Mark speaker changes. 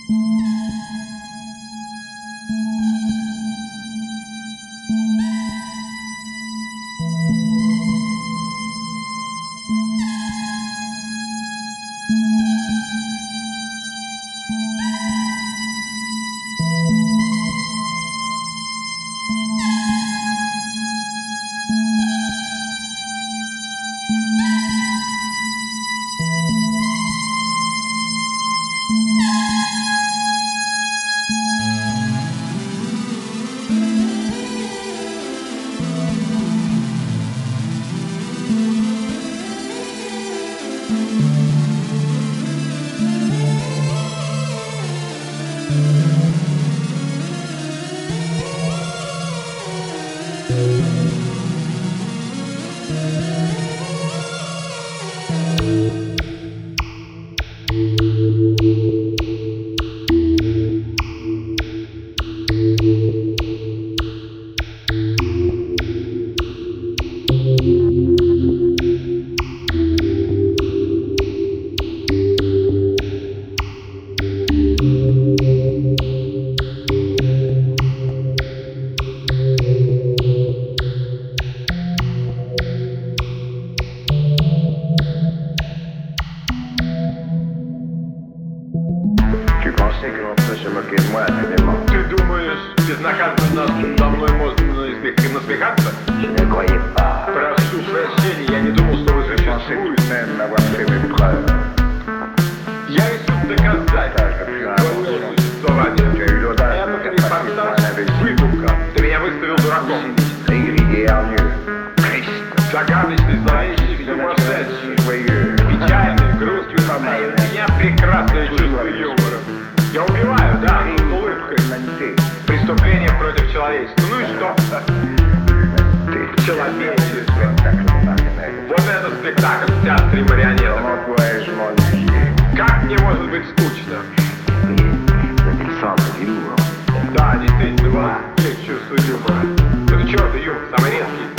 Speaker 1: Tu pensais que l'on peut se moquer de moi, évidemment.
Speaker 2: Ты думаешь, безнаказанно надо мной можно насмехаться?
Speaker 1: Je ne croyais pas.
Speaker 2: Прошу прощения, я не думал, что вы
Speaker 1: Je pensais tout
Speaker 2: существуете.
Speaker 1: de même avoir fait mes preuves.
Speaker 2: Я решил доказать свое существование.
Speaker 1: Tu as eu l'audace de
Speaker 2: Это
Speaker 1: faire passer pour
Speaker 2: репортаж
Speaker 1: un imbécile.
Speaker 2: выдумка. Ты меня выставил дураком.
Speaker 1: Aigri et hargneux. Triste.
Speaker 2: Загадочный, зловещий, сумасшедший.
Speaker 1: Joyeux.
Speaker 2: Печальный, грустный. У меня прекрасное чувство юмора. Я убиваю, да, с улыбкой.
Speaker 1: Humanité.
Speaker 2: Преступление против человечества. Ну и что?
Speaker 1: Humanité.
Speaker 2: Человечество.
Speaker 1: Spectacle marionette.
Speaker 2: Вот это спектакль в театре марионеток.
Speaker 1: Comment pourrais-je m'ennuyer?
Speaker 2: Как мне может быть скучно?
Speaker 1: Il semble d'humour.
Speaker 2: Да, действительно, у вас есть чувство юмора. Это черт юмор, самый резкий.